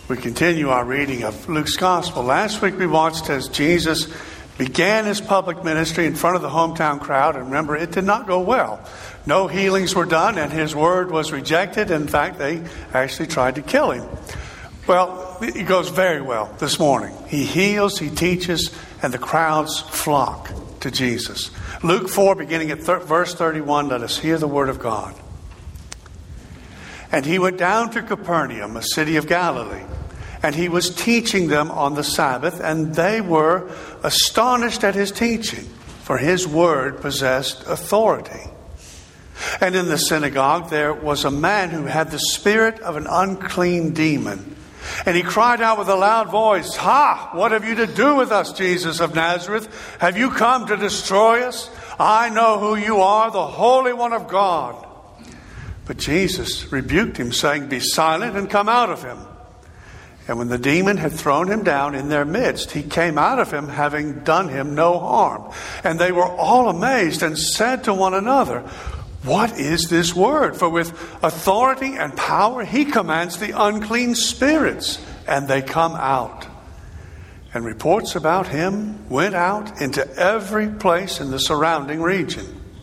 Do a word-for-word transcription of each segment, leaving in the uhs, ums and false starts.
We continue our reading of Luke's Gospel. Last week we watched as Jesus began his public ministry in front of the hometown crowd. And remember, it did not go well. No healings were done and his word was rejected. In fact, they actually tried to kill him. Well, it goes very well this morning. He heals, he teaches, and the crowds flock to Jesus. Luke four, beginning at th- verse thirty-one, let us hear the word of God. And he went down to Capernaum, a city of Galilee. And he was teaching them on the Sabbath, and they were astonished at his teaching, for his word possessed authority. And in the synagogue there was a man who had the spirit of an unclean demon. And he cried out with a loud voice, "Ha! What have you to do with us, Jesus of Nazareth? Have you come to destroy us? I know who you are, the Holy One of God." But Jesus rebuked him, saying, "Be silent and come out of him." And when the demon had thrown him down in their midst, he came out of him, having done him no harm. And they were all amazed and said to one another, "What is this word? For with authority and power he commands the unclean spirits, and they come out." And reports about him went out into every place in the surrounding region.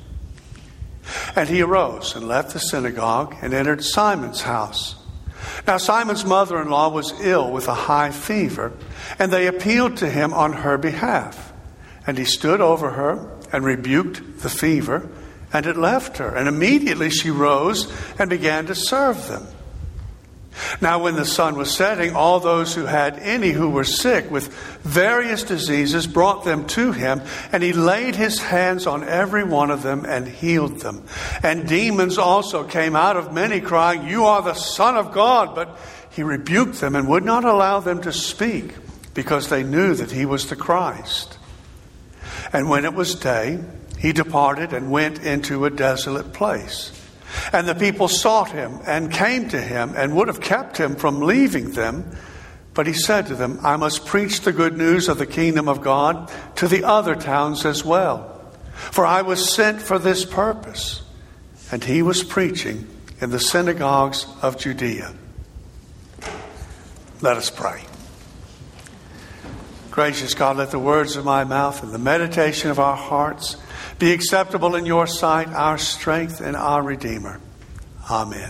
And he arose and left the synagogue and entered Simon's house. Now Simon's mother-in-law was ill with a high fever, and they appealed to him on her behalf. And he stood over her and rebuked the fever, and it left her. And immediately she rose and began to serve them. Now when the sun was setting, all those who had any who were sick with various diseases brought them to him, and he laid his hands on every one of them and healed them. And demons also came out of many, crying, "You are the Son of God." But he rebuked them and would not allow them to speak, because they knew that he was the Christ. And when it was day, he departed and went into a desolate place. And the people sought him and came to him and would have kept him from leaving them. But he said to them, "I must preach the good news of the kingdom of God to the other towns as well. For I was sent for this purpose." And he was preaching in the synagogues of Judea. Let us pray. Gracious God, let the words of my mouth and the meditation of our hearts be acceptable in your sight, our strength and our Redeemer. Amen.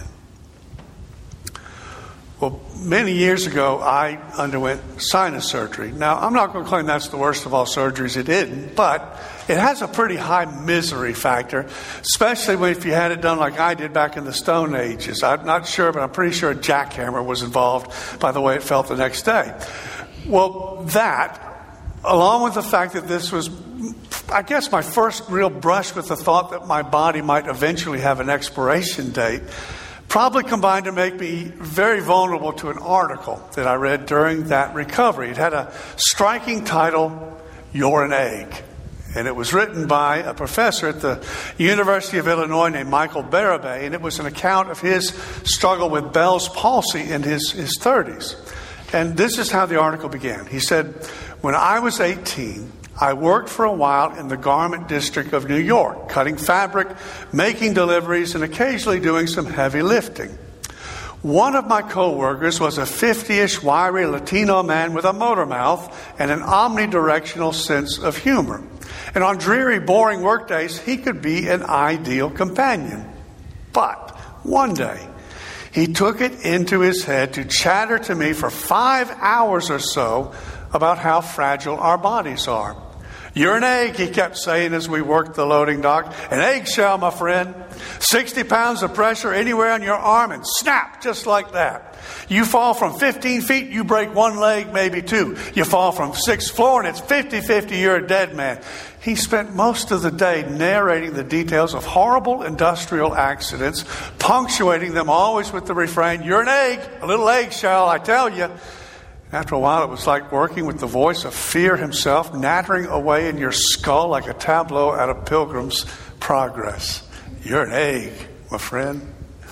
Well, many years ago, I underwent sinus surgery. Now, I'm not going to claim that's the worst of all surgeries. It isn't, but it has a pretty high misery factor, especially if you had it done like I did back in the Stone Ages. I'm not sure, but I'm pretty sure a jackhammer was involved by the way it felt the next day. Well, that, along with the fact that this was, I guess, my first real brush with the thought that my body might eventually have an expiration date, probably combined to make me very vulnerable to an article that I read during that recovery. It had a striking title, "You're an Egg." And it was written by a professor at the University of Illinois named Michael Barabay. And it was an account of his struggle with Bell's palsy in his, his thirties. And this is how the article began. He said, "When I was eighteen, I worked for a while in the garment district of New York, cutting fabric, making deliveries, and occasionally doing some heavy lifting. One of my co-workers was a fifty-ish wiry Latino man with a motor mouth and an omnidirectional sense of humor. And on dreary, boring work days, he could be an ideal companion. But one day, he took it into his head to chatter to me for five hours or so about how fragile our bodies are. 'You're an egg,' he kept saying as we worked the loading dock. 'An eggshell, my friend. sixty pounds of pressure anywhere on your arm and snap, just like that. You fall from fifteen feet, you break one leg, maybe two. You fall from sixth floor and it's fifty-fifty, you're a dead man.' He spent most of the day narrating the details of horrible industrial accidents, punctuating them always with the refrain, 'You're an egg, a little eggshell, I tell you.' After a while, it was like working with the voice of fear himself, nattering away in your skull like a tableau out of Pilgrim's Progress. 'You're an egg, my friend.'"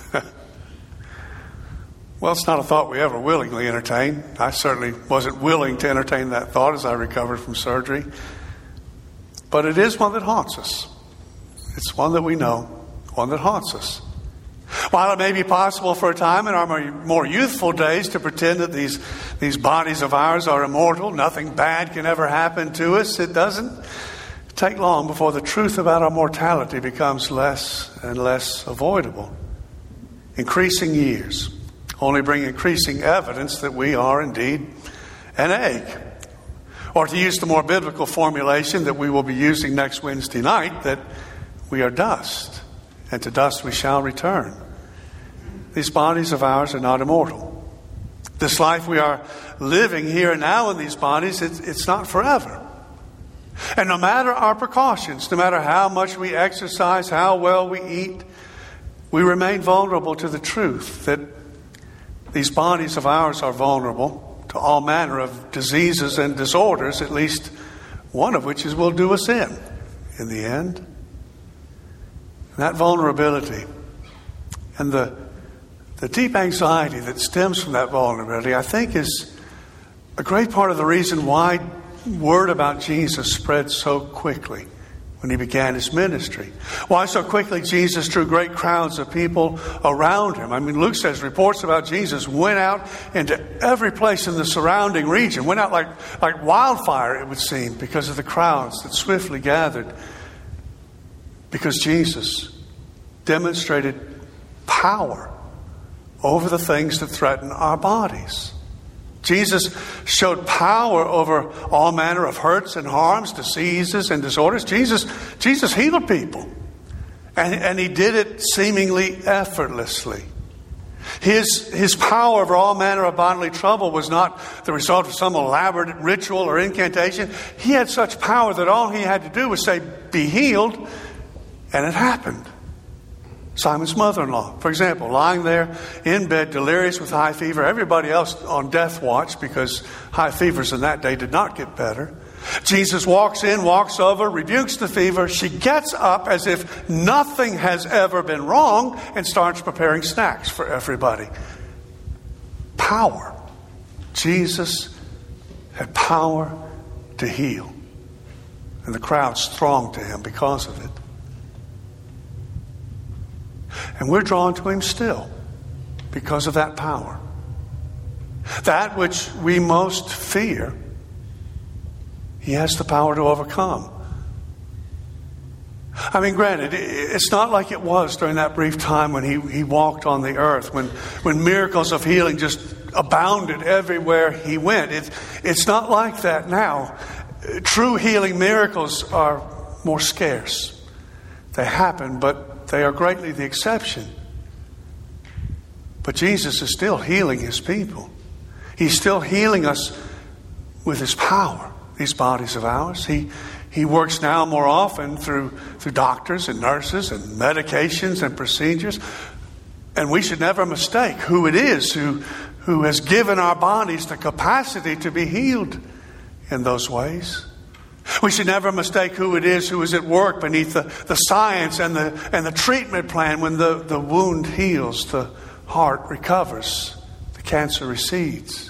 Well, it's not a thought we ever willingly entertain. I certainly wasn't willing to entertain that thought as I recovered from surgery. But it is one that haunts us. It's one that we know, one that haunts us. While it may be possible for a time in our more youthful days to pretend that these, these bodies of ours are immortal, nothing bad can ever happen to us, it doesn't take long before the truth about our mortality becomes less and less avoidable. Increasing years only bring increasing evidence that we are indeed an egg. Or to use the more biblical formulation that we will be using next Wednesday night, that we are dust, and to dust we shall return. These bodies of ours are not immortal. This life we are living here and now in these bodies, it's, it's not forever. And no matter our precautions, no matter how much we exercise, how well we eat, we remain vulnerable to the truth that these bodies of ours are vulnerable to all manner of diseases and disorders, at least one of which is will do us in, in the end. And that vulnerability and the The deep anxiety that stems from that vulnerability, I think, is a great part of the reason why word about Jesus spread so quickly when he began his ministry. Why so quickly Jesus drew great crowds of people around him. I mean, Luke says reports about Jesus went out into every place in the surrounding region, went out like, like wildfire, it would seem, because of the crowds that swiftly gathered. Because Jesus demonstrated power over the things that threaten our bodies. Jesus showed power over all manner of hurts and harms, diseases and disorders. Jesus, Jesus healed people. And, and he did it seemingly effortlessly. His, his power over all manner of bodily trouble was not the result of some elaborate ritual or incantation. He had such power that all he had to do was say, "Be healed," and it happened. Simon's mother-in-law, for example, lying there in bed, delirious with high fever. Everybody else on death watch because high fevers in that day did not get better. Jesus walks in, walks over, rebukes the fever. She gets up as if nothing has ever been wrong and starts preparing snacks for everybody. Power. Jesus had power to heal. And the crowds thronged to him because of it. And we're drawn to him still because of that power. That which we most fear, he has the power to overcome. I mean, granted, it's not like it was during that brief time when he, he walked on the earth, when, when miracles of healing just abounded everywhere he went. It, it's not like that now. True healing miracles are more scarce. They happen, but they are greatly the exception. But Jesus is still healing his people. He's still healing us with his power, these bodies of ours. He he works now more often through, through doctors and nurses and medications and procedures. And we should never mistake who it is who, who has given our bodies the capacity to be healed in those ways. We should never mistake who it is who is at work beneath the, the science and the and the treatment plan when the, the wound heals, the heart recovers, the cancer recedes.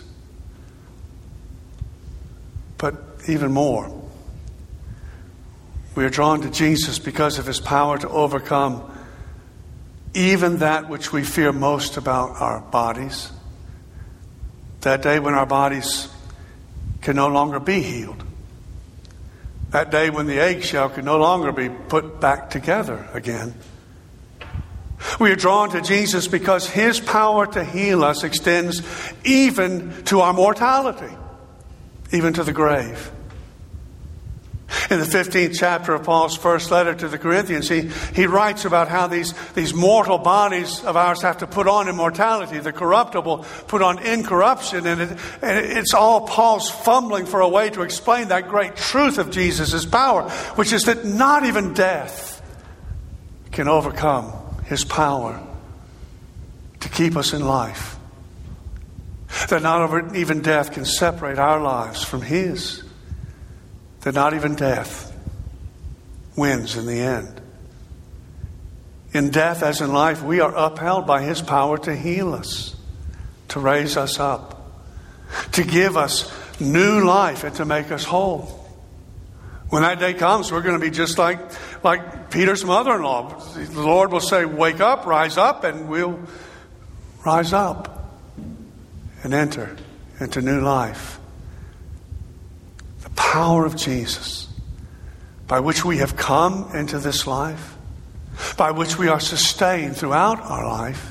But even more, we are drawn to Jesus because of his power to overcome even that which we fear most about our bodies. That day when our bodies can no longer be healed. That day when the eggshell can no longer be put back together again. We are drawn to Jesus because his power to heal us extends even to our mortality, even to the grave. In the fifteenth chapter of Paul's first letter to the Corinthians, he, he writes about how these, these mortal bodies of ours have to put on immortality, the corruptible put on incorruption. And, it, and it's all Paul's fumbling for a way to explain that great truth of Jesus' power, which is that not even death can overcome his power to keep us in life. That not even death can separate our lives from his. That not even death wins in the end. In death as in life, we are upheld by his power to heal us, to raise us up, to give us new life and to make us whole. When that day comes, we're going to be just like, like Peter's mother-in-law. The Lord will say, wake up, rise up, and we'll rise up and enter into new life. The power of Jesus, by which we have come into this life, by which we are sustained throughout our life,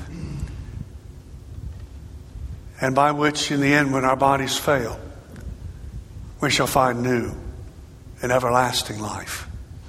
and by which in the end, when our bodies fail, we shall find new and everlasting life.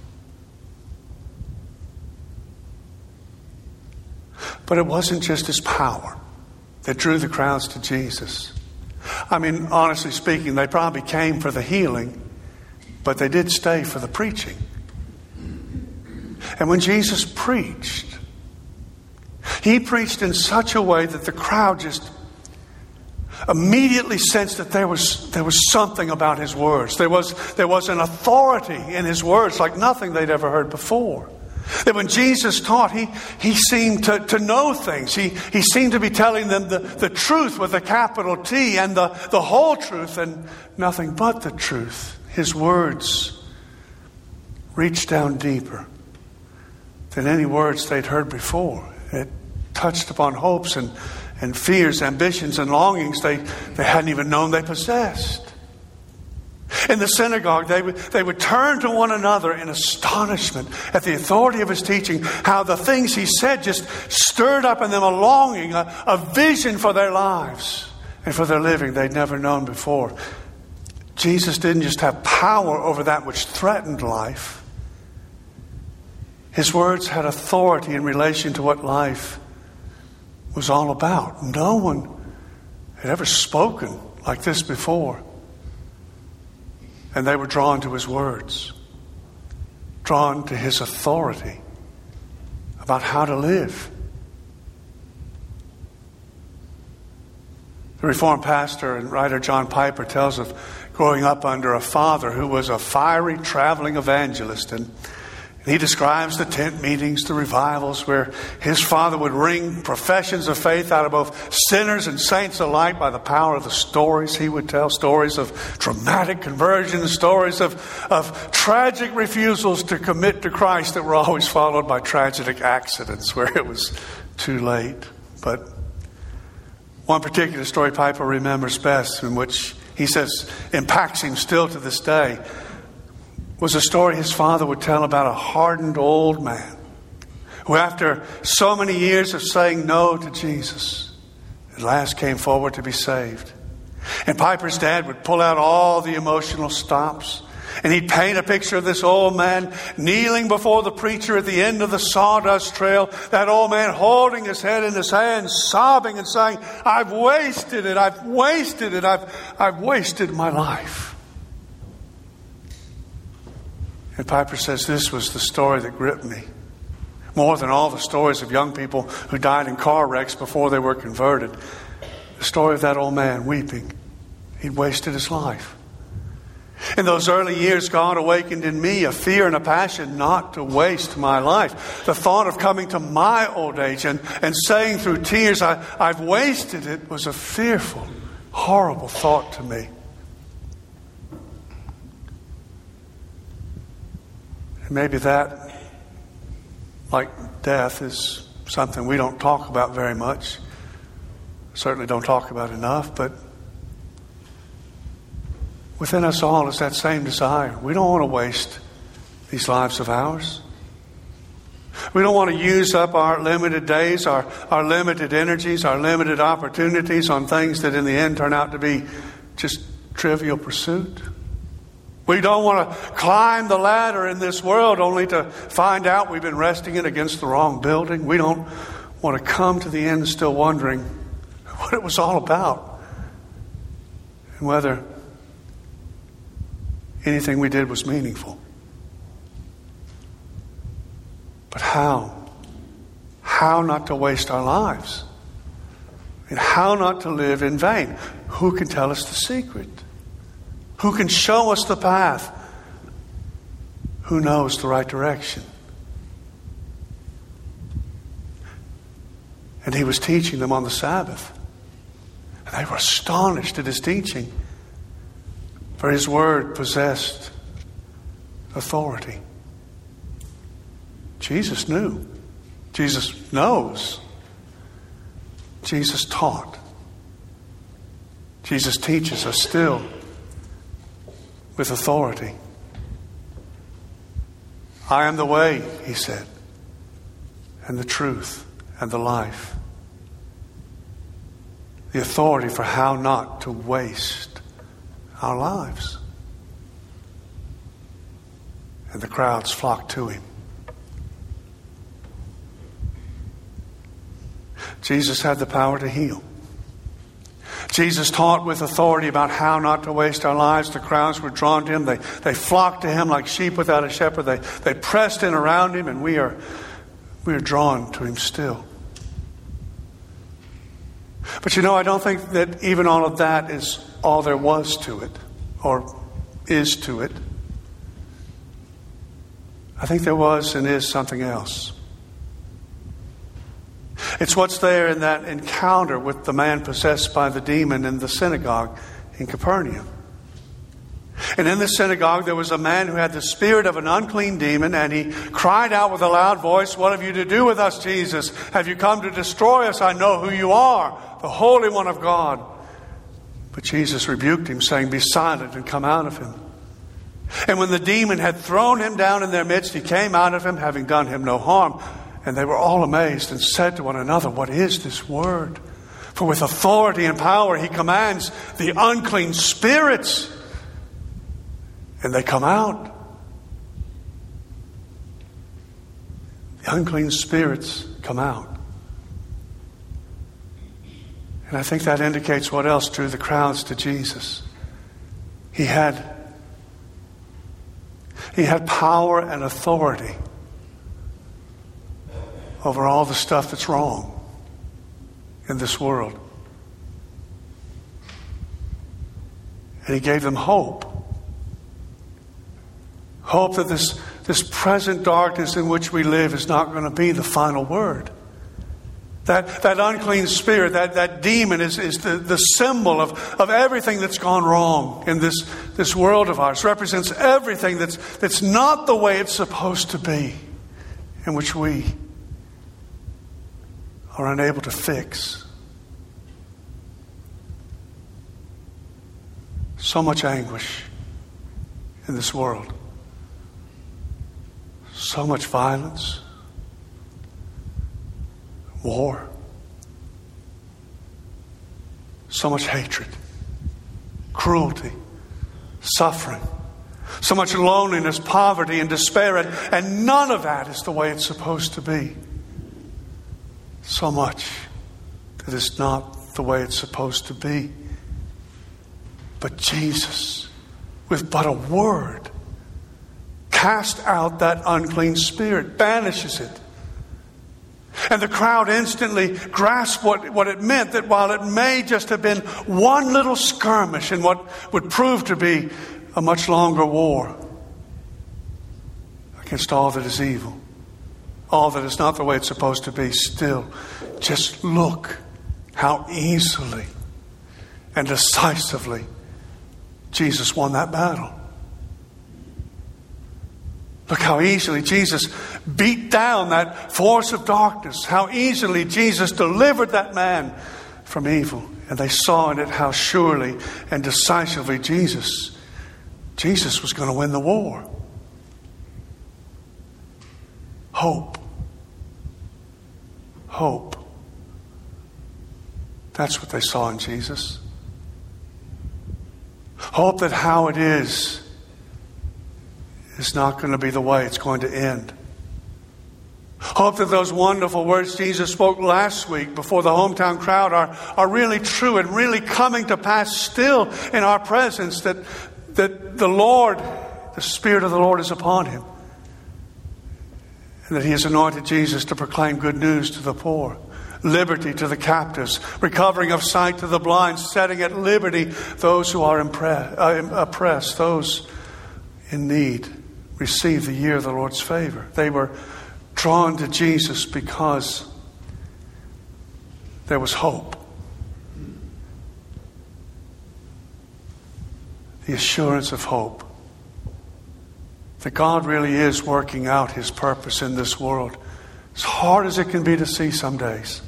But it wasn't just his power that drew the crowds to Jesus. I mean, honestly speaking, they probably came for the healing, but they did stay for the preaching. And when Jesus preached, he preached in such a way that the crowd just immediately sensed that there was there was something about his words. There was there was an authority in his words like nothing they'd ever heard before. That when Jesus taught, he he seemed to, to know things. He he seemed to be telling them the, the truth with a capital T, and the, the whole truth and nothing but the truth. His words reached down deeper than any words they'd heard before. It touched upon hopes and and fears, ambitions, and longings they, they hadn't even known they possessed. In the synagogue, they would, they would turn to one another in astonishment at the authority of his teaching, how the things he said just stirred up in them a longing, a, a vision for their lives and for their living they'd never known before. Jesus didn't just have power over that which threatened life. His words had authority in relation to what life was all about. No one had ever spoken like this before. And they were drawn to his words, drawn to his authority about how to live. The Reformed pastor and writer John Piper tells of growing up under a father who was a fiery traveling evangelist, and he describes the tent meetings, the revivals, where his father would wring professions of faith out of both sinners and saints alike by the power of the stories he would tell, stories of dramatic conversions, stories of, of tragic refusals to commit to Christ that were always followed by tragic accidents where it was too late. But one particular story Piper remembers best, in which he says impacts him still to this day, was a story his father would tell about a hardened old man who, after so many years of saying no to Jesus, at last came forward to be saved. And Piper's dad would pull out all the emotional stops, and he'd paint a picture of this old man kneeling before the preacher at the end of the sawdust trail, that old man holding his head in his hands, sobbing and saying, I've wasted it, I've wasted it, I've, I've wasted my life. And Piper says this was the story that gripped me more than all the stories of young people who died in car wrecks before they were converted. The story of that old man weeping. He'd wasted his life. In those early years, God awakened in me a fear and a passion not to waste my life. The thought of coming to my old age and, and saying through tears, I, I've wasted it, was a fearful, horrible thought to me. And maybe that, like death, is something we don't talk about very much. Certainly don't talk about enough, but within us all is that same desire. We don't want to waste these lives of ours. We don't want to use up our limited days, our, our limited energies, our limited opportunities on things that in the end turn out to be just trivial pursuit. We don't want to climb the ladder in this world only to find out we've been resting it against the wrong building. We don't want to come to the end still wondering what it was all about and whether anything we did was meaningful. But how? How not to waste our lives? And how not to live in vain? Who can tell us the secret? Who can show us the path? Who knows the right direction? And he was teaching them on the Sabbath. And they were astonished at his teaching. For his word possessed authority. Jesus knew. Jesus knows. Jesus taught. Jesus teaches us still with authority. I am the way, he said, and the truth and the life. The authority for how not to waste our lives. And the crowds flocked to him. Jesus had the power to heal. Jesus taught with authority about how not to waste our lives. The crowds were drawn to him. They, they flocked to him like sheep without a shepherd. They, they pressed in around him, and we are, we are drawn to him still. But you know, I don't think that even all of that is all there was to it, or is to it. I think there was and is something else. It's what's there in that encounter with the man possessed by the demon in the synagogue in Capernaum. And in the synagogue there was a man who had the spirit of an unclean demon, and he cried out with a loud voice, "What have you to do with us, Jesus? Have you come to destroy us? I know who you are, the Holy One of God." But Jesus rebuked him, saying, "Be silent and come out of him." And when the demon had thrown him down in their midst, he came out of him, having done him no harm. And they were all amazed and said to one another, "What is this word? For with authority and power he commands the unclean spirits, and they come out." The unclean spirits come out. And I think that indicates what else drew the crowds to Jesus. He had, he had power and authority over all the stuff that's wrong in this world. And he gave them hope. Hope that this, this present darkness in which we live is not going to be the final word. That, that unclean spirit, that, that demon is, is the, the symbol of, of everything that's gone wrong in this, this world of ours. Represents everything that's, that's not the way it's supposed to be, in which we are unable to fix. So much anguish in this world. So much violence. War. So much hatred. Cruelty. Suffering. So much loneliness, poverty, and despair. And, and none of that is the way it's supposed to be. So much that it's not the way it's supposed to be. But Jesus, with but a word, cast out that unclean spirit, banishes it. And the crowd instantly grasped what, what it meant, that while it may just have been one little skirmish in what would prove to be a much longer war against all that is evil, all that is not the way it's supposed to be, still, just look how easily and decisively Jesus won that battle. Look how easily Jesus beat down that force of darkness. How easily Jesus delivered that man from evil. And they saw in it how surely and decisively Jesus, Jesus was going to win the war. Hope. Hope. That's what they saw in Jesus. Hope that how it is is not going to be the way it's going to end. Hope that those wonderful words Jesus spoke last week before the hometown crowd are, are really true and really coming to pass still in our presence, that, that the Lord, the Spirit of the Lord is upon him. And that he has anointed Jesus to proclaim good news to the poor, liberty to the captives, recovering of sight to the blind, setting at liberty those who are impressed, uh, oppressed, those in need. Receive the year of the Lord's favor. They were drawn to Jesus because there was hope. The assurance of hope. that God really is working out His purpose in this world, as hard as it can be to see some days.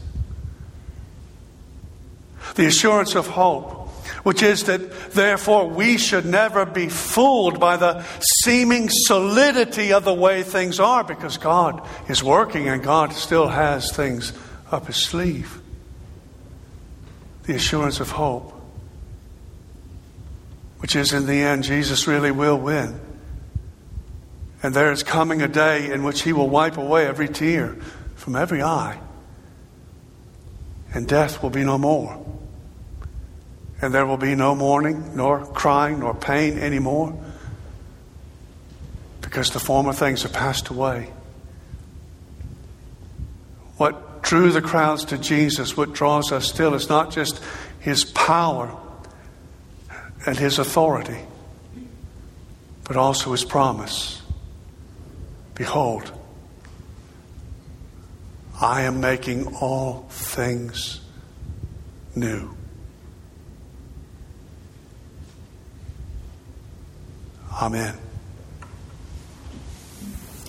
The assurance of hope, which is that therefore we should never be fooled by the seeming solidity of the way things are, because God is working and God still has things up His sleeve. The assurance of hope, which is in the end Jesus really will win. And there is coming a day in which He will wipe away every tear from every eye. And death will be no more. And there will be no mourning, nor crying, nor pain anymore. Because the former things have passed away. What drew the crowds to Jesus, what draws us still, is not just His power and His authority, but also His promise. Behold, I am making all things new. Amen.